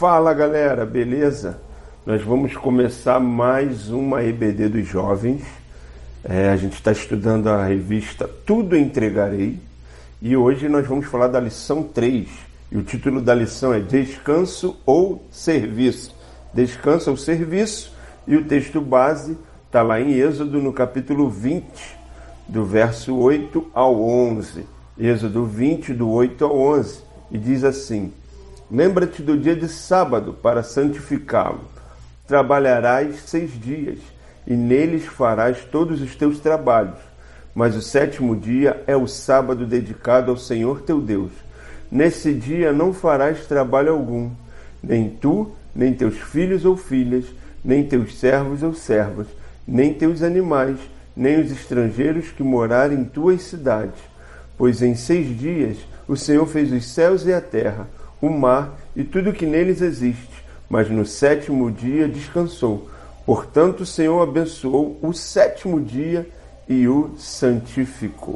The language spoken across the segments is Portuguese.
Fala galera, beleza? Nós vamos começar mais uma EBD dos Jovens. A gente está estudando a revista Tudo Entregarei e hoje nós vamos falar da lição 3. E o título da lição é Descanso ou Serviço. Descanso ou Serviço, e o texto base está lá em Êxodo, no capítulo 20, do verso 8 ao 11. Êxodo 20, do 8 ao 11. E diz assim: Lembra-te do dia de sábado para santificá-lo. Trabalharás 6 dias, e neles farás todos os teus trabalhos. Mas o 7º dia é o sábado dedicado ao Senhor teu Deus. Nesse dia não farás trabalho algum, nem tu, nem teus filhos ou filhas, nem teus servos ou servas, nem teus animais, nem os estrangeiros que morarem em tuas cidades. Pois em 6 dias o Senhor fez os céus e a terra, o mar e tudo que neles existe, mas no 7º dia descansou. Portanto, o Senhor abençoou o 7º dia e o santificou.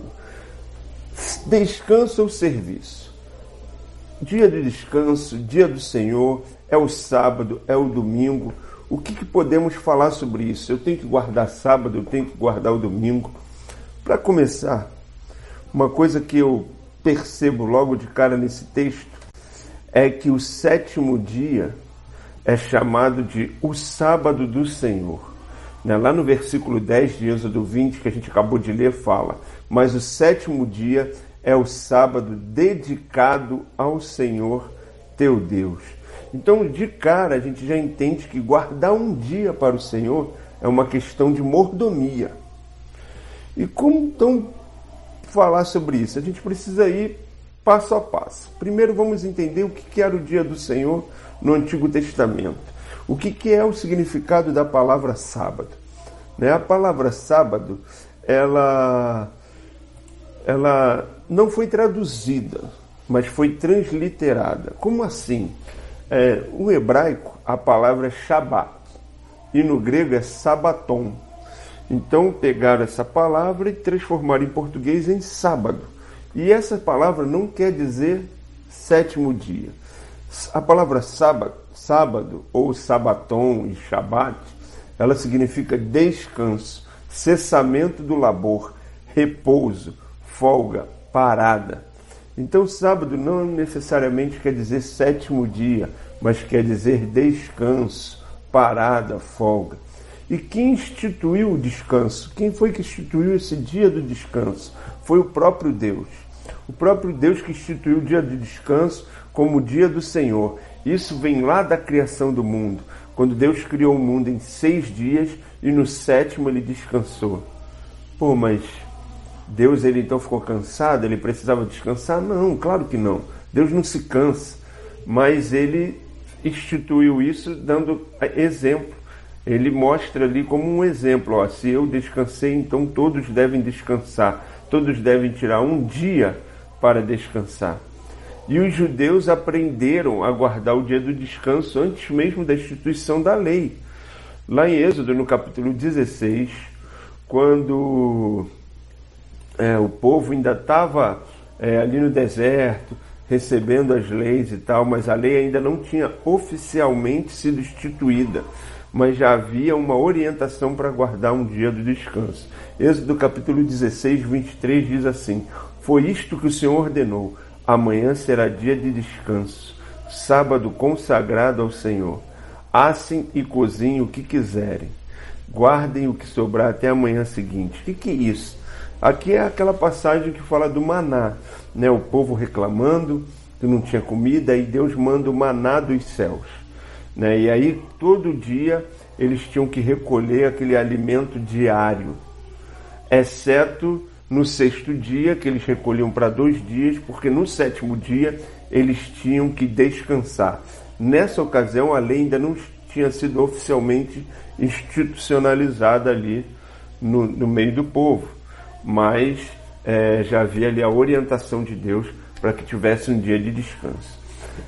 Descanso ou serviço? Dia de descanso, dia do Senhor, é o sábado, é o domingo. O que podemos falar sobre isso? Eu tenho que guardar sábado, eu tenho que guardar o domingo. Para começar, uma coisa que eu percebo logo de cara nesse texto é que o 7º dia é chamado de o sábado do Senhor. Lá no versículo 10 de Êxodo 20, que a gente acabou de ler, fala: mas o 7º dia é o sábado dedicado ao Senhor teu Deus. Então, de cara, a gente já entende que guardar um dia para o Senhor é uma questão de mordomia. E como então falar sobre isso? A gente precisa ir passo a passo. Primeiro vamos entender o que era o dia do Senhor no Antigo Testamento. O que é o significado da palavra sábado? A palavra sábado, ela não foi traduzida, mas foi transliterada. Como assim? No hebraico, a palavra é Shabat, e no grego é Sabaton. Então pegaram essa palavra e transformaram em português em sábado. E essa palavra não quer dizer 7º dia. A palavra sábado ou sabaton e shabat, ela significa descanso, cessamento do labor, repouso, folga, parada. Então sábado não necessariamente quer dizer 7º dia, mas quer dizer descanso, parada, folga. E quem instituiu o descanso? Quem foi que instituiu esse dia do descanso? Foi o próprio Deus. O próprio Deus que instituiu o dia de descanso como o dia do Senhor. Isso vem lá da criação do mundo, quando Deus criou o mundo em 6 dias e no 7º ele descansou. Mas Deus ele então ficou cansado? Ele precisava descansar? Não, claro que não. Deus não se cansa, mas ele instituiu isso dando exemplo. Ele mostra ali como um exemplo: se eu descansei, então todos devem descansar. Todos devem tirar um dia para descansar. E os judeus aprenderam a guardar o dia do descanso antes mesmo da instituição da lei. Lá em Êxodo, no capítulo 16, quando o povo ainda estava ali no deserto, recebendo as leis e tal, mas a lei ainda não tinha oficialmente sido instituída, mas já havia uma orientação para guardar um dia do descanso. Êxodo capítulo 16, 23 diz assim: Foi isto que o Senhor ordenou: amanhã será dia de descanso, sábado consagrado ao Senhor. Assem e cozinhem o que quiserem, guardem o que sobrar até a manhã seguinte. O que é isso? Aqui é aquela passagem que fala do maná, o povo reclamando que não tinha comida, e Deus manda o maná dos céus. E aí todo dia eles tinham que recolher aquele alimento diário, exceto no 6º dia, que eles recolhiam para 2 dias, porque no 7º dia eles tinham que descansar. Nessa ocasião a lei ainda não tinha sido oficialmente institucionalizada ali no meio do povo, mas já havia ali a orientação de Deus para que tivesse um dia de descanso.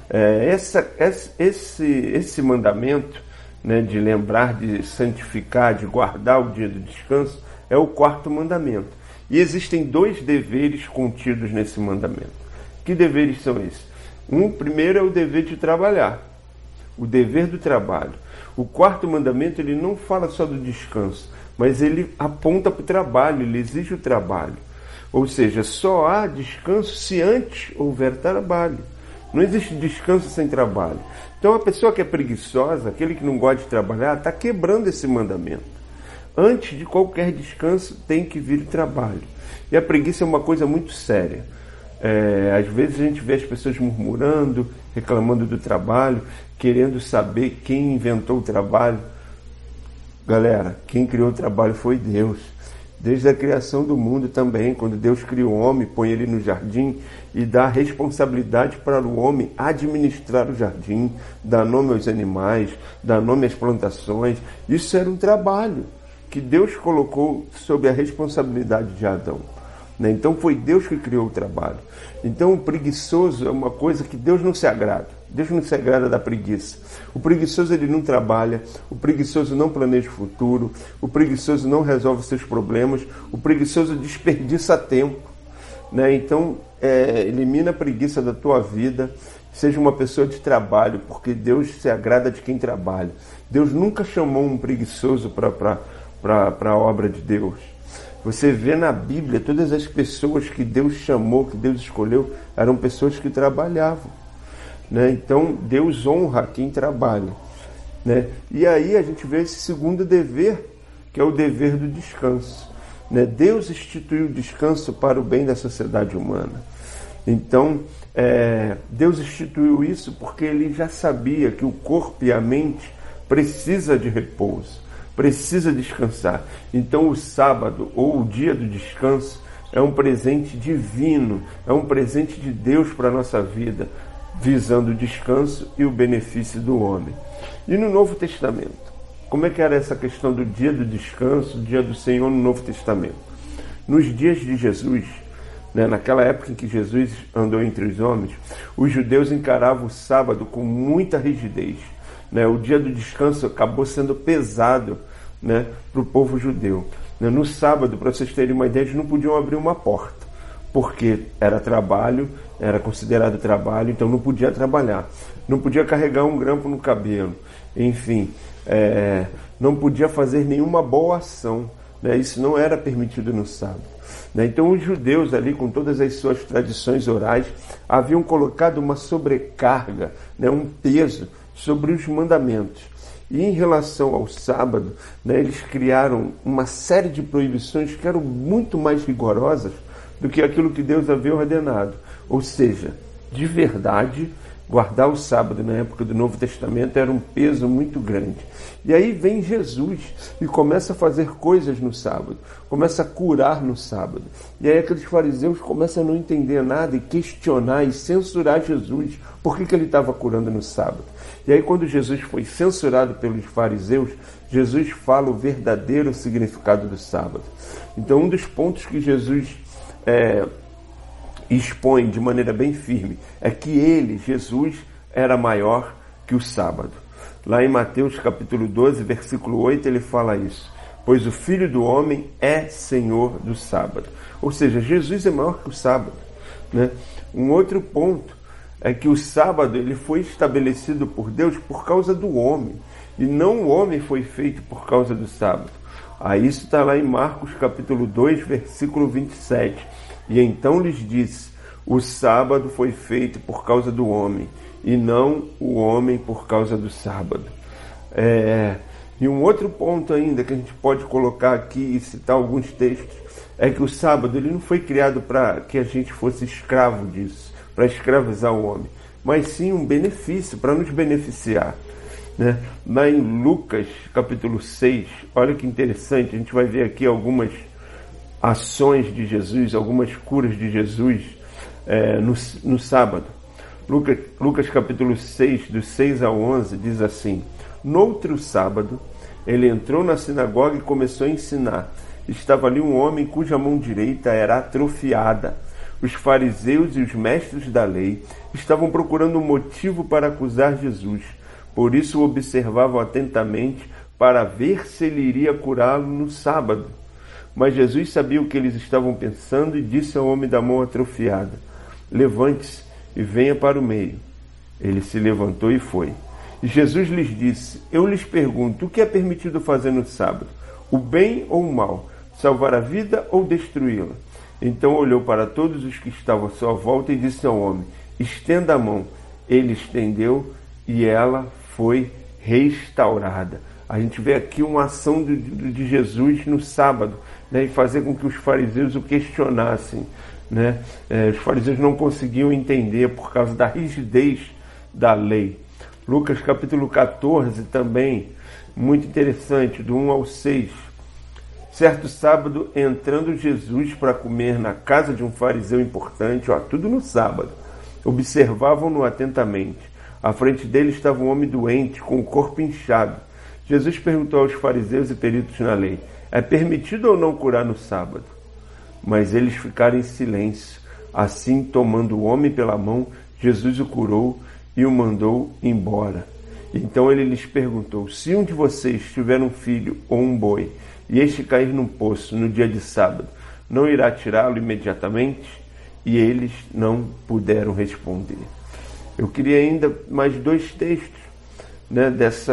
Esse mandamento, de lembrar, de santificar, de guardar o dia do descanso, é o 4º mandamento. E existem 2 deveres contidos nesse mandamento. Que deveres são esses? Primeiro é o dever de trabalhar. o dever do trabalho. O quarto mandamento, ele não fala só do descanso, mas ele aponta para o trabalho, ele exige o trabalho. Ou seja, só há descanso se antes houver trabalho. Não existe descanso sem trabalho. Então a pessoa que é preguiçosa, aquele que não gosta de trabalhar, está quebrando esse mandamento. Antes de qualquer descanso tem que vir o trabalho. E a preguiça é uma coisa muito séria. Às vezes a gente vê as pessoas murmurando, reclamando do trabalho, querendo saber quem inventou o trabalho. Galera, quem criou o trabalho foi Deus. Desde a criação do mundo também, quando Deus cria o homem, põe ele no jardim e dá responsabilidade para o homem administrar o jardim, dar nome aos animais, dar nome às plantações. Isso era um trabalho que Deus colocou sob a responsabilidade de Adão. Então foi Deus que criou o trabalho. Então o preguiçoso é uma coisa que Deus não se agrada. Deus não se agrada da preguiça. O preguiçoso ele não trabalha, o preguiçoso não planeja o futuro, o preguiçoso não resolve seus problemas, o preguiçoso desperdiça tempo. Então elimina a preguiça da tua vida, seja uma pessoa de trabalho, porque Deus se agrada de quem trabalha. Deus nunca chamou um preguiçoso para a obra de Deus. Você vê na Bíblia, todas as pessoas que Deus chamou, que Deus escolheu, eram pessoas que trabalhavam. Então, Deus honra quem trabalha. E aí a gente vê esse segundo dever, que é o dever do descanso. Deus instituiu o descanso para o bem da sociedade humana. Então, Deus instituiu isso porque Ele já sabia que o corpo e a mente precisam de repouso. Precisa descansar. Então o sábado ou o dia do descanso é um presente divino, é um presente de Deus para a nossa vida, visando o descanso e o benefício do homem. E no Novo Testamento, como é que era essa questão do dia do descanso, do dia do Senhor no Novo Testamento? Nos dias de Jesus, naquela época em que Jesus andou entre os homens, os judeus encaravam o sábado com muita rigidez. O dia do descanso acabou sendo pesado para o povo judeu. No sábado, para vocês terem uma ideia, eles não podiam abrir uma porta, porque era trabalho, era considerado trabalho, então não podia trabalhar. Não podia carregar um grampo no cabelo, enfim, não podia fazer nenhuma boa ação. Isso não era permitido no sábado. Então os judeus ali, com todas as suas tradições orais, haviam colocado uma sobrecarga, um peso sobre os mandamentos. E em relação ao sábado, eles criaram uma série de proibições que eram muito mais rigorosas do que aquilo que Deus havia ordenado. Ou seja, de verdade, guardar o sábado na época do Novo Testamento era um peso muito grande. E aí vem Jesus e começa a fazer coisas no sábado, começa a curar no sábado. E aí aqueles fariseus começam a não entender nada e questionar e censurar Jesus. Por que ele estava curando no sábado? E aí quando Jesus foi censurado pelos fariseus, Jesus fala o verdadeiro significado do sábado. Então um dos pontos que Jesus expõe de maneira bem firme é que ele, Jesus, era maior que o sábado. Lá em Mateus capítulo 12, versículo 8, ele fala isso. Pois o Filho do Homem é Senhor do sábado. Ou seja, Jesus é maior que o sábado. Um outro ponto é que o sábado ele foi estabelecido por Deus por causa do homem. E não o homem foi feito por causa do sábado. Aí isso está lá em Marcos capítulo 2, versículo 27. E então lhes disse, o sábado foi feito por causa do homem, e não o homem por causa do sábado. E um outro ponto ainda que a gente pode colocar aqui e citar alguns textos, é que o sábado ele não foi criado para que a gente fosse escravo disso, para escravizar o homem, mas sim um benefício, para nos beneficiar. Lá em Lucas capítulo 6, olha que interessante, a gente vai ver aqui algumas ações de Jesus, algumas curas de Jesus no sábado. Lucas capítulo 6, dos 6 ao 11, diz assim: Noutro sábado, ele entrou na sinagoga e começou a ensinar. Estava ali um homem cuja mão direita era atrofiada. Os fariseus e os mestres da lei estavam procurando um motivo para acusar Jesus. Por isso o observavam atentamente para ver se ele iria curá-lo no sábado. Mas Jesus sabia o que eles estavam pensando e disse ao homem da mão atrofiada: Levante-se e venha para o meio. Ele se levantou e foi. E Jesus lhes disse: eu lhes pergunto, o que é permitido fazer no sábado? O bem ou o mal? Salvar a vida ou destruí-la? Então olhou para todos os que estavam à sua volta e disse ao homem: estenda a mão. Ele estendeu e ela foi restaurada. A gente vê aqui uma ação de Jesus no sábado, né, e fazer com que os fariseus o questionassem, né? Os fariseus não conseguiam entender por causa da rigidez da lei. Lucas capítulo 14 também, muito interessante, do 1 ao 6. Certo sábado, entrando Jesus para comer na casa de um fariseu importante, tudo no sábado, observavam-no atentamente. À frente dele estava um homem doente, com o corpo inchado. Jesus perguntou aos fariseus e peritos na lei: é permitido ou não curar no sábado? Mas eles ficaram em silêncio. Assim, tomando o homem pela mão, Jesus o curou e o mandou embora. Então ele lhes perguntou: se um de vocês tiver um filho ou um boi, e este cair num poço no dia de sábado, não irá tirá-lo imediatamente? E eles não puderam responder. Eu queria ainda mais 2 textos, né,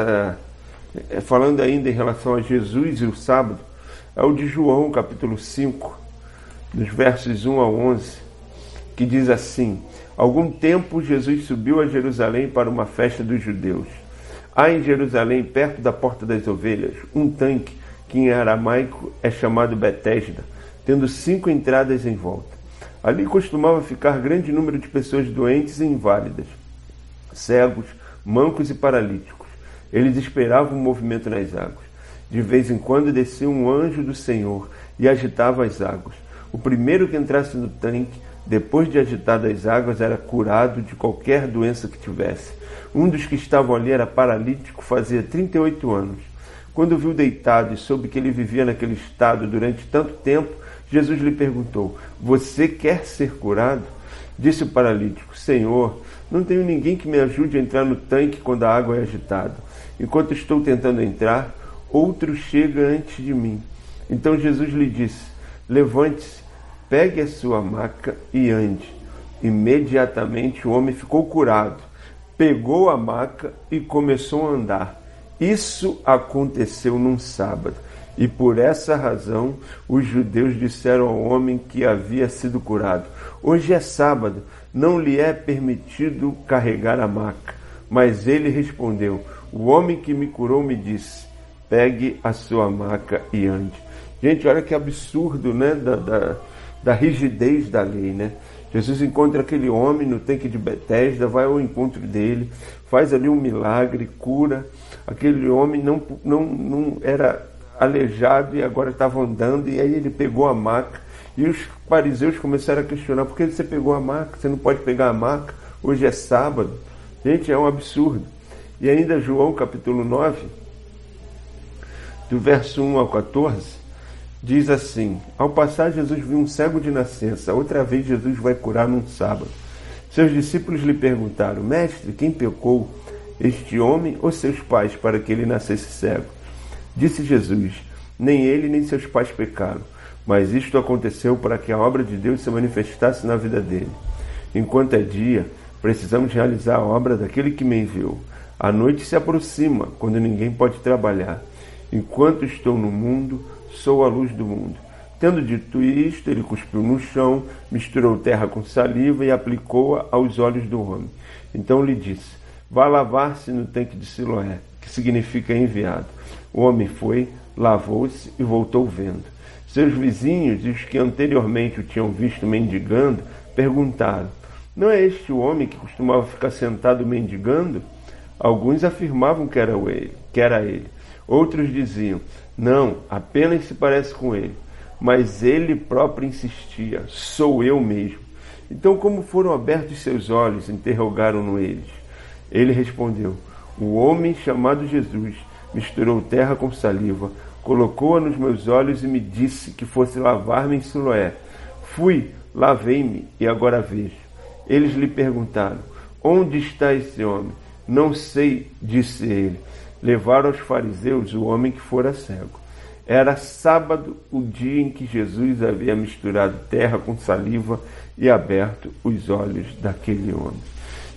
falando ainda em relação a Jesus e o sábado. É o de João, capítulo 5, dos versos 1 a 11, que diz assim: algum tempo Jesus subiu a Jerusalém para uma festa dos judeus. Há em Jerusalém, perto da Porta das Ovelhas, um tanque, que em aramaico é chamado Betesda, tendo 5 entradas em volta. Ali costumava ficar grande número de pessoas doentes e inválidas, cegos, mancos e paralíticos. Eles esperavam o movimento nas águas. De vez em quando descia um anjo do Senhor e agitava as águas. O primeiro que entrasse no tanque, depois de agitadas as águas, era curado de qualquer doença que tivesse. Um dos que estavam ali era paralítico, fazia 38 anos. Quando viu deitado e soube que ele vivia naquele estado durante tanto tempo, Jesus lhe perguntou: você quer ser curado? Disse o paralítico: Senhor, não tenho ninguém que me ajude a entrar no tanque quando a água é agitada. Enquanto estou tentando entrar, outro chega antes de mim. Então Jesus lhe disse: levante-se, pegue a sua maca e ande. Imediatamente o homem ficou curado, pegou a maca e começou a andar. Isso aconteceu num sábado. E por essa razão os judeus disseram ao homem que havia sido curado: hoje é sábado, não lhe é permitido carregar a maca. Mas ele respondeu: o homem que me curou me disse: pegue a sua maca e ande. Gente, olha que absurdo, né? Da rigidez da lei, né? Jesus encontra aquele homem no tanque de Betesda, vai ao encontro dele, faz ali um milagre, cura. Aquele homem não era aleijado e agora estava andando, e aí ele pegou a maca. E os fariseus começaram a questionar: por que você pegou a maca? Você não pode pegar a maca, hoje é sábado. Gente, é um absurdo. E ainda João capítulo 9, do verso 1 ao 14, diz assim: ao passar, Jesus viu um cego de nascença. Outra vez Jesus vai curar num sábado. Seus discípulos lhe perguntaram: mestre, quem pecou, este homem ou seus pais, para que ele nascesse cego? Disse Jesus: nem ele nem seus pais pecaram, mas isto aconteceu para que a obra de Deus se manifestasse na vida dele. Enquanto é dia, precisamos realizar a obra daquele que me enviou. A noite se aproxima, quando ninguém pode trabalhar. Enquanto estou no mundo, sou a luz do mundo. Tendo dito isto, ele cuspiu no chão, misturou terra com saliva e aplicou-a aos olhos do homem. Então lhe disse: vá lavar-se no tanque de Siloé, que significa enviado. O homem foi, lavou-se e voltou vendo. Seus vizinhos e os que anteriormente o tinham visto mendigando perguntaram: não é este o homem que costumava ficar sentado mendigando? Alguns afirmavam que era ele. Outros diziam: não, apenas se parece com ele. Mas ele próprio insistia: sou eu mesmo. Então, como foram abertos seus olhos? Interrogaram-no eles. Ele respondeu: o homem chamado Jesus misturou terra com saliva, colocou-a nos meus olhos e me disse que fosse lavar-me em Siloé. Fui, lavei-me e agora vejo. Eles lhe perguntaram: onde está esse homem? Não sei, disse ele. Levaram aos fariseus o homem que fora cego. Era sábado, o dia em que Jesus havia misturado terra com saliva e aberto os olhos daquele homem.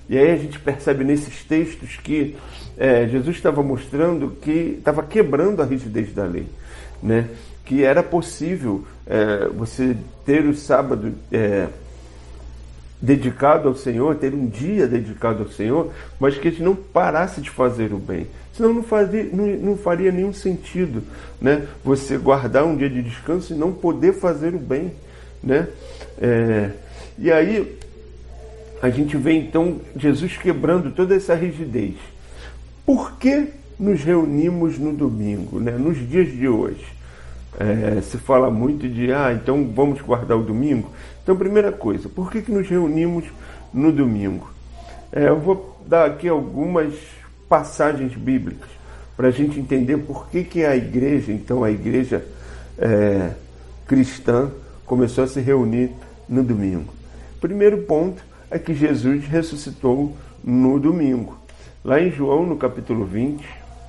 E aí a gente percebe nesses textos que Jesus estava mostrando que estava quebrando a rigidez da lei, né? Que era possível você ter o sábado dedicado ao Senhor, ter um dia dedicado ao Senhor, mas que a gente não parasse de fazer o bem. Senão não faria nenhum sentido, né? Você guardar um dia de descanso e não poder fazer o bem, né? E aí a gente vê então Jesus quebrando toda essa rigidez. Por que nos reunimos no domingo, né? Nos dias de hoje? Se fala muito de, então vamos guardar o domingo. Então, primeira coisa, por que nos reunimos no domingo? Eu vou dar aqui algumas passagens bíblicas para a gente entender por que a igreja, então a igreja cristã, começou a se reunir no domingo. Primeiro ponto é que Jesus ressuscitou no domingo. Lá em João, no capítulo 20,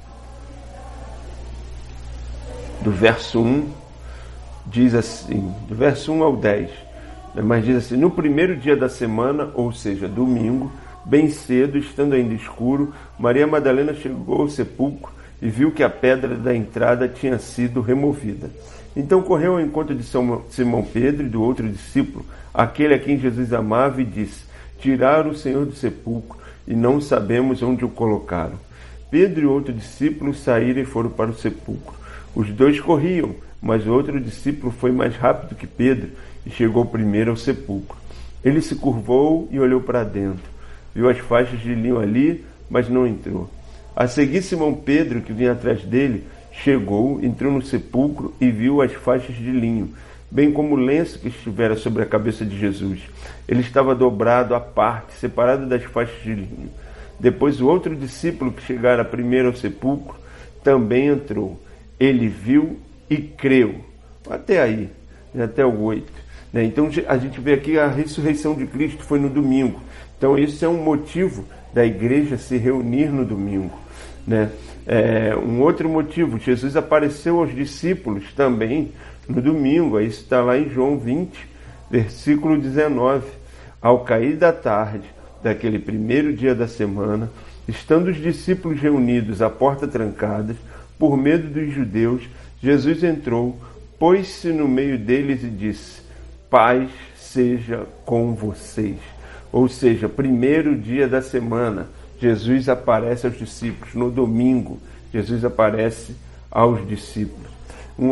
do verso 1, diz assim, do verso 1 ao 10, mas diz assim: no primeiro dia da semana, ou seja, domingo, bem cedo, estando ainda escuro, Maria Madalena chegou ao sepulcro e viu que a pedra da entrada tinha sido removida. Então correu ao encontro de Simão Pedro e do outro discípulo, aquele a quem Jesus amava, e disse: tiraram o Senhor do sepulcro e não sabemos onde o colocaram. Pedro e outro discípulo saíram e foram para o sepulcro. Os dois corriam, mas o outro discípulo foi mais rápido que Pedro e chegou primeiro ao sepulcro. Ele se curvou e olhou para dentro. Viu as faixas de linho ali, mas não entrou. A seguir, Simão Pedro, que vinha atrás dele, chegou, entrou no sepulcro e viu as faixas de linho, bem como o lenço que estivera sobre a cabeça de Jesus. Ele estava dobrado à parte, separado das faixas de linho. Depois o outro discípulo que chegara primeiro ao sepulcro também entrou. Ele viu e creu. Até aí, até o 8. Então a gente vê aqui a ressurreição de Cristo foi no domingo. Então esse é um motivo da igreja se reunir no domingo, né? Um outro motivo, Jesus apareceu aos discípulos também no domingo. Isso está lá em João 20, versículo 19. Ao cair da tarde daquele primeiro dia da semana, estando os discípulos reunidos à porta trancadas, por medo dos judeus, Jesus entrou, pôs-se no meio deles e disse: paz seja com vocês. Ou seja, primeiro dia da semana, Jesus aparece aos discípulos. No domingo, Jesus aparece aos discípulos. Um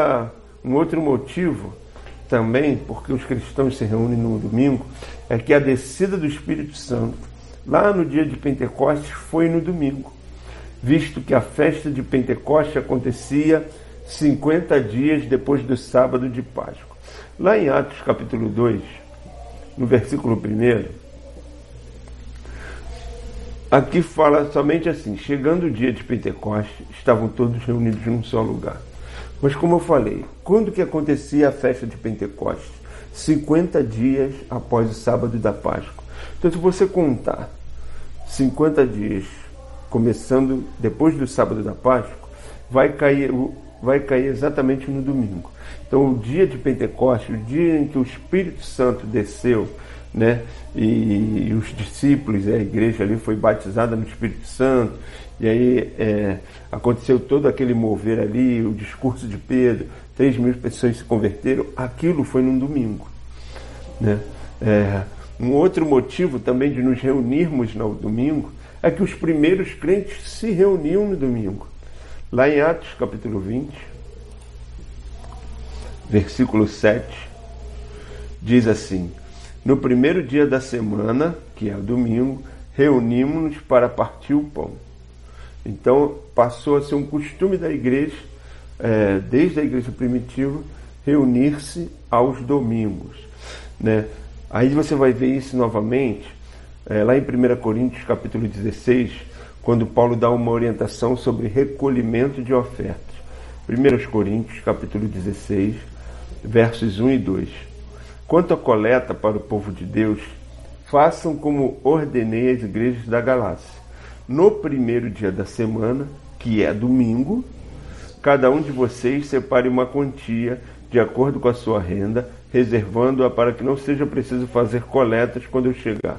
outro motivo também, porque os cristãos se reúnem no domingo, é que a descida do Espírito Santo, lá no dia de Pentecostes, foi no domingo, visto que a festa de Pentecostes acontecia 50 dias depois do sábado de Páscoa. Lá em Atos capítulo 2, no versículo 1, aqui fala somente assim: chegando o dia de Pentecostes, estavam todos reunidos num só lugar. Mas como eu falei, quando que acontecia a festa de Pentecostes? 50 dias após o sábado da Páscoa. Então, se você contar 50 dias, começando depois do sábado da Páscoa, vai cair exatamente no domingo. Então, o dia de Pentecostes, o dia em que o Espírito Santo desceu, né, e os discípulos, a igreja ali foi batizada no Espírito Santo, e aí aconteceu todo aquele mover ali, o discurso de Pedro, 3.000 pessoas se converteram. Aquilo foi num domingo, né? Um outro motivo também de nos reunirmos no domingo é que os primeiros crentes se reuniam no domingo. Lá em Atos capítulo 20, versículo 7, diz assim: no primeiro dia da semana, que é o domingo, reunimos-nos para partir o pão. Então passou a ser um costume da igreja, desde a igreja primitiva, reunir-se aos domingos, né? Aí você vai ver isso novamente lá em 1 Coríntios capítulo 16, quando Paulo dá uma orientação sobre recolhimento de ofertas. 1 Coríntios capítulo 16, versos 1 e 2. Quanto à coleta para o povo de Deus, façam como ordenei às igrejas da Galácia. No primeiro dia da semana, que é domingo, cada um de vocês separe uma quantia de acordo com a sua renda, reservando-a para que não seja preciso fazer coletas quando eu chegar.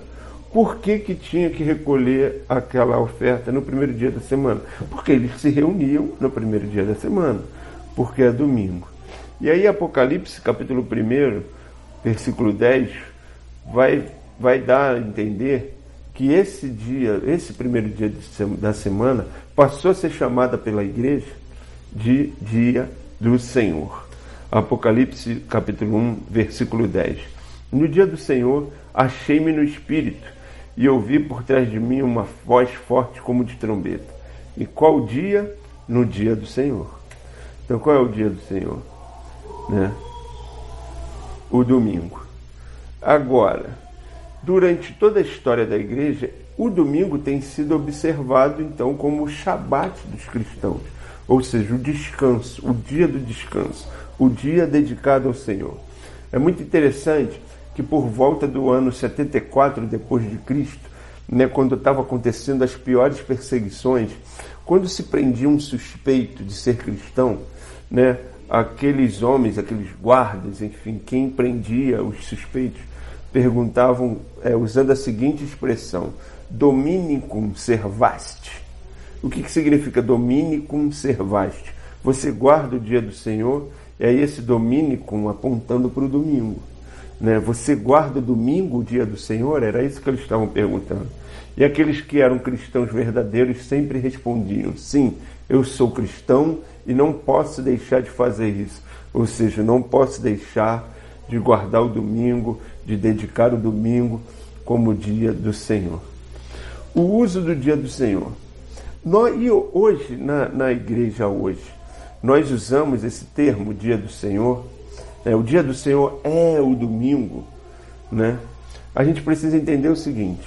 Por que tinha que recolher aquela oferta no primeiro dia da semana? Porque eles se reuniam no primeiro dia da semana, porque é domingo. E aí Apocalipse, capítulo 1, versículo 10, vai dar a entender que esse dia, esse primeiro dia da semana, passou a ser chamada pela igreja de dia do Senhor. Apocalipse capítulo 1, versículo 10. No dia do Senhor, achei-me no Espírito, e ouvi por trás de mim uma voz forte como de trombeta. E qual dia? No dia do Senhor. Então qual é o dia do Senhor? Né? O domingo. Agora, durante toda a história da igreja, o domingo tem sido observado então como o Shabat dos cristãos, ou seja, o descanso, o dia do descanso, o dia dedicado ao Senhor. É muito interessante que por volta do ano 74 depois de Cristo, né, quando estavam acontecendo as piores perseguições, quando se prendia um suspeito de ser cristão, né, aqueles homens, aqueles guardas, enfim, quem prendia os suspeitos, perguntavam, usando a seguinte expressão: Dominicum servaste. O que significa Dominicum servaste? Você guarda o dia do Senhor, e aí esse Dominicum apontando para o domingo. Né? Você guarda o domingo, o dia do Senhor? Era isso que eles estavam perguntando. E aqueles que eram cristãos verdadeiros sempre respondiam: sim, eu sou cristão e não posso deixar de fazer isso. Ou seja, não posso deixar de guardar o domingo, de dedicar o domingo como dia do Senhor. O uso do dia do Senhor. E hoje, na igreja hoje, nós usamos esse termo, dia do Senhor. O dia do Senhor é o domingo, né? A gente precisa entender o seguinte.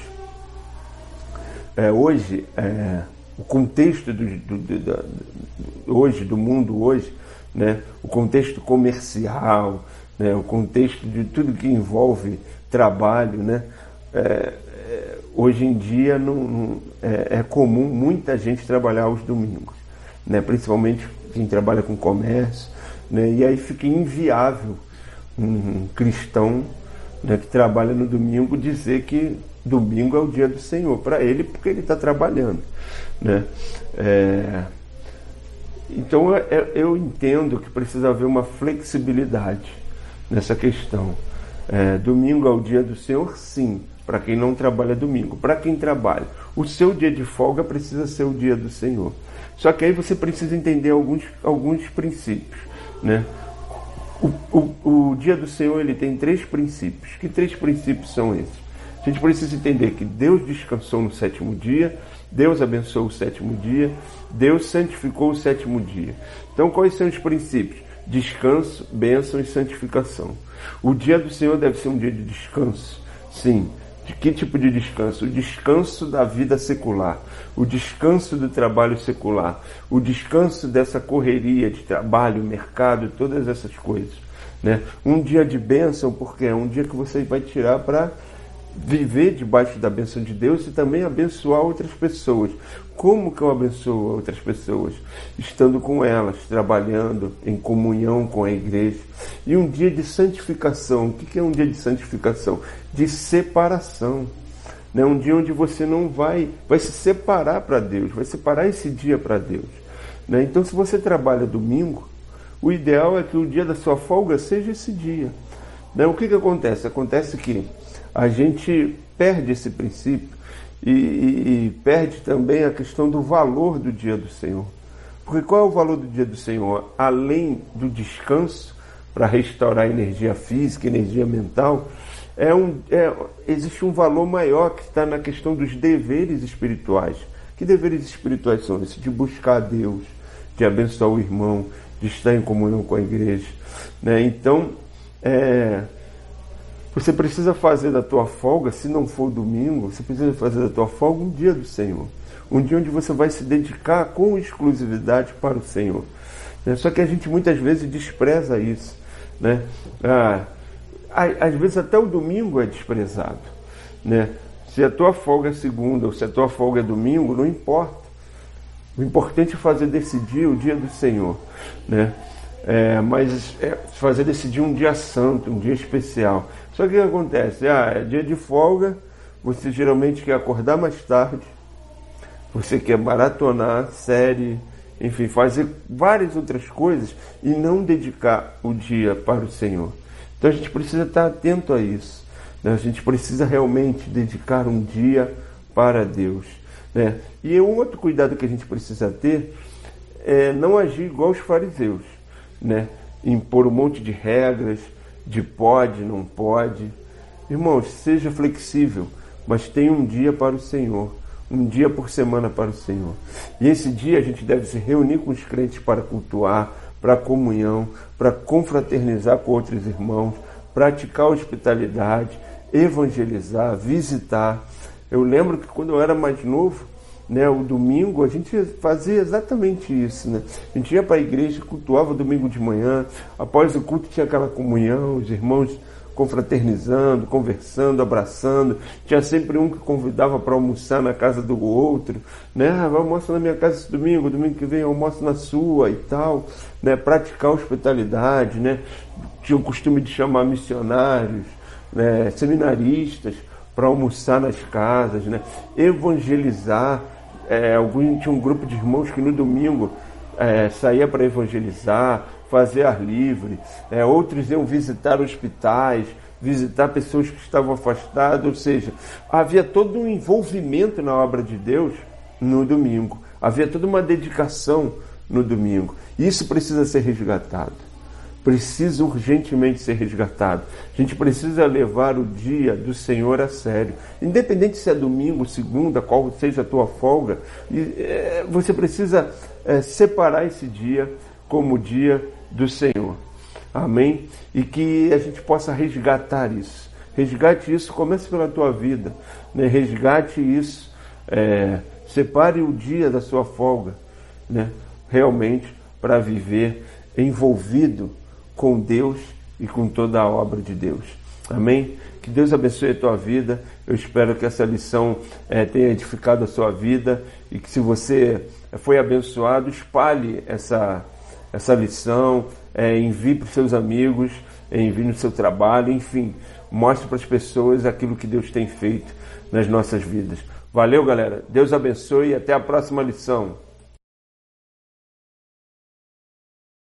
Hoje, o contexto do mundo hoje, né? O contexto comercial, né? O contexto de tudo que envolve trabalho, né? Hoje em dia é comum muita gente trabalhar aos domingos, né? Principalmente quem trabalha com comércio, né? E aí fica inviável um cristão, né, que trabalha no domingo dizer que domingo é o dia do Senhor para ele, porque ele está trabalhando, né? Então eu entendo que precisa haver uma flexibilidade nessa questão. Domingo é o dia do Senhor, sim, para quem não trabalha domingo. Para quem trabalha, o seu dia de folga precisa ser o dia do Senhor. Só que aí você precisa entender alguns princípios, né? O dia do Senhor, ele tem 3 princípios. Que 3 princípios são esses? A gente precisa entender que Deus descansou no 7º dia, Deus abençoou o 7º dia, Deus santificou o 7º dia. Então, quais são os princípios? Descanso, bênção e santificação. O dia do Senhor deve ser um dia de descanso, sim. De que tipo de descanso? O descanso da vida secular, o descanso do trabalho secular, o descanso dessa correria de trabalho, mercado, todas essas coisas, né? Um dia de bênção, porque é um dia que você vai tirar para viver debaixo da bênção de Deus e também abençoar outras pessoas. Como que eu abençoo outras pessoas? Estando com elas, trabalhando em comunhão com a igreja. E um dia de santificação. O que é um dia de santificação? De separação. Né? Um dia onde você não vai se separar para Deus, vai separar esse dia para Deus. Né? Então, se você trabalha domingo, o ideal é que o dia da sua folga seja esse dia. Né? O que acontece? Acontece que a gente perde esse princípio e perde também a questão do valor do dia do Senhor. Porque qual é o valor do dia do Senhor? Além do descanso, para restaurar a energia física, energia mental, existe um valor maior que está na questão dos deveres espirituais. Que deveres espirituais são esses? De buscar a Deus, de abençoar o irmão, de estar em comunhão com a igreja. Né? Então, você precisa fazer da tua folga, se não for domingo, você precisa fazer da tua folga um dia do Senhor. Um dia onde você vai se dedicar com exclusividade para o Senhor. Só que a gente muitas vezes despreza isso. Né? Às vezes até o domingo é desprezado. Né? Se a tua folga é segunda ou se a tua folga é domingo, não importa. O importante é decidir o dia do Senhor. Né? Mas decidir um dia santo, um dia especial. Só que o que acontece? É dia de folga, você geralmente quer acordar mais tarde, você quer maratonar série, enfim, fazer várias outras coisas e não dedicar o dia para o Senhor. Então a gente precisa estar atento a isso, né? A gente precisa realmente dedicar um dia para Deus, né? E um outro cuidado que a gente precisa ter é não agir igual os fariseus, né? Impor um monte de regras, de pode, não pode. Irmãos, seja flexível, mas tenha um dia para o Senhor, um dia por semana para o Senhor. E esse dia a gente deve se reunir com os crentes para cultuar, para comunhão, para confraternizar com outros irmãos, praticar hospitalidade, evangelizar, visitar. Eu lembro que quando eu era mais novo, né, o domingo a gente fazia exatamente isso, né? A gente ia para a igreja, cultuava domingo de manhã, após o culto tinha aquela comunhão, os irmãos confraternizando, conversando, abraçando. Tinha sempre um que convidava para almoçar na casa do outro, né? Vai almoçar na minha casa esse domingo, domingo que vem eu almoço na sua e tal, né? Praticar hospitalidade, né? Tinha o costume de chamar missionários, né? Seminaristas para almoçar nas casas, né? Evangelizar. Tinha um grupo de irmãos que no domingo saía para evangelizar, fazer ar livre, outros iam visitar hospitais, visitar pessoas que estavam afastadas, ou seja, havia todo um envolvimento na obra de Deus no domingo, havia toda uma dedicação no domingo. Isso precisa ser resgatado, precisa urgentemente ser resgatado. A gente precisa levar o dia do Senhor a sério, independente se é domingo, segunda, qual seja a tua folga, você precisa separar esse dia como o dia do Senhor. Amém? E que a gente possa resgatar isso. Resgate isso, comece pela tua vida, né? Resgate isso, separe o dia da sua folga, né? Realmente para viver envolvido com Deus e com toda a obra de Deus. Amém? Que Deus abençoe a tua vida. Eu espero que essa lição tenha edificado a sua vida e que, se você foi abençoado, espalhe essa lição, envie para os seus amigos, envie no seu trabalho, enfim, mostre para as pessoas aquilo que Deus tem feito nas nossas vidas. Valeu, galera. Deus abençoe e até a próxima lição.